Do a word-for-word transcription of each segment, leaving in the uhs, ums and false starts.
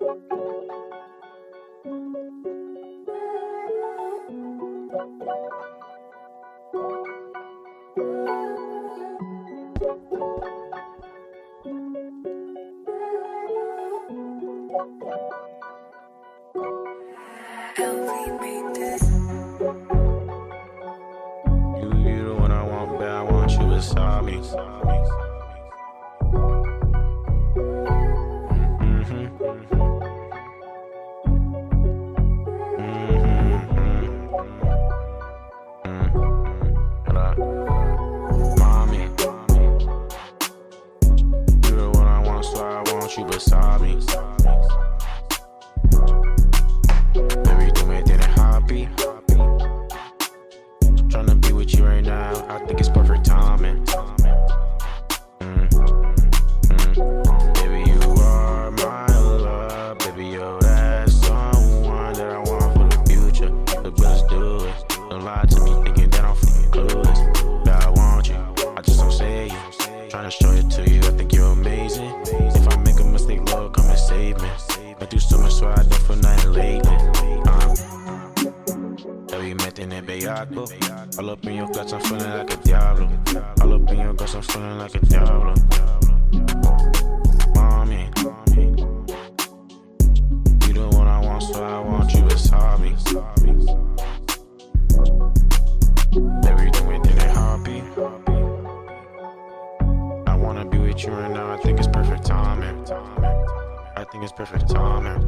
You, you the one I want, but I want you beside me. Mm-hmm. You beside me. Everything within it happy. Tryna be with you right now. I think it's perfect timing. Mm, mm. Baby, you are my love. Baby, you're that someone that I want for the future. But let's do it. Don't lie to me, thinking that I'm fucking clueless. That I want you, I just don't say you. Tryna show it to you, I think you're amazing. If I make a mistake, Lord, come and save me. Been through so much, so I don't feel nothing lately. Uh, Baby, me tiene bellaco. All up in your guts, I'm feeling like a diablo. All up in your guts, I'm feeling like a diablo. Mommy, you the one I want, so I want you beside me. Everything within it happy. I wanna be with you right now, I think it's perfect timing. I think it's perfect timing.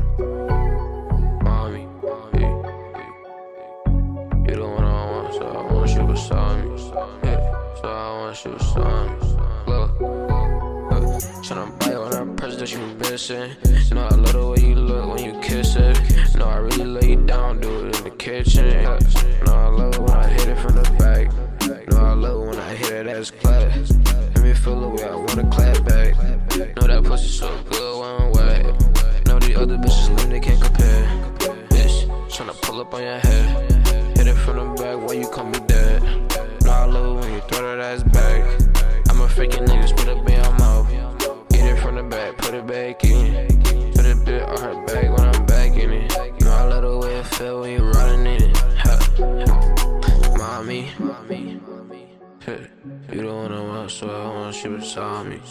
Mommy, hey, hey, you the one I want, so I want you beside me. Yeah, so I want you beside me. Look, look, tryna bite on that person that you missing. Know I love the way you look when you kiss it. Know I really lay you down, do it in the kitchen. Yeah. Know I love it when I hit it from the back. Know I love it when I hit it as clap. Let me feel the way I wanna clap back. Know that pussy so good when I'm wet. Know the other bitches lame, they can't compare. Bitch, tryna pull up on your head. Hit it from the back, why you call me dead? Know I love it when you throw that ass back. I'm a freaking nigga, spit up in your mouth. Get it from the back, put it back in. Put it bit on her back when I'm back in it. Know I love the way it feel when you riding in it. Ha, ha. Mommy, you the one I want, so I want you beside me.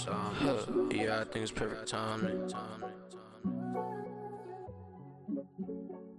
Yeah, I think it's perfect timing.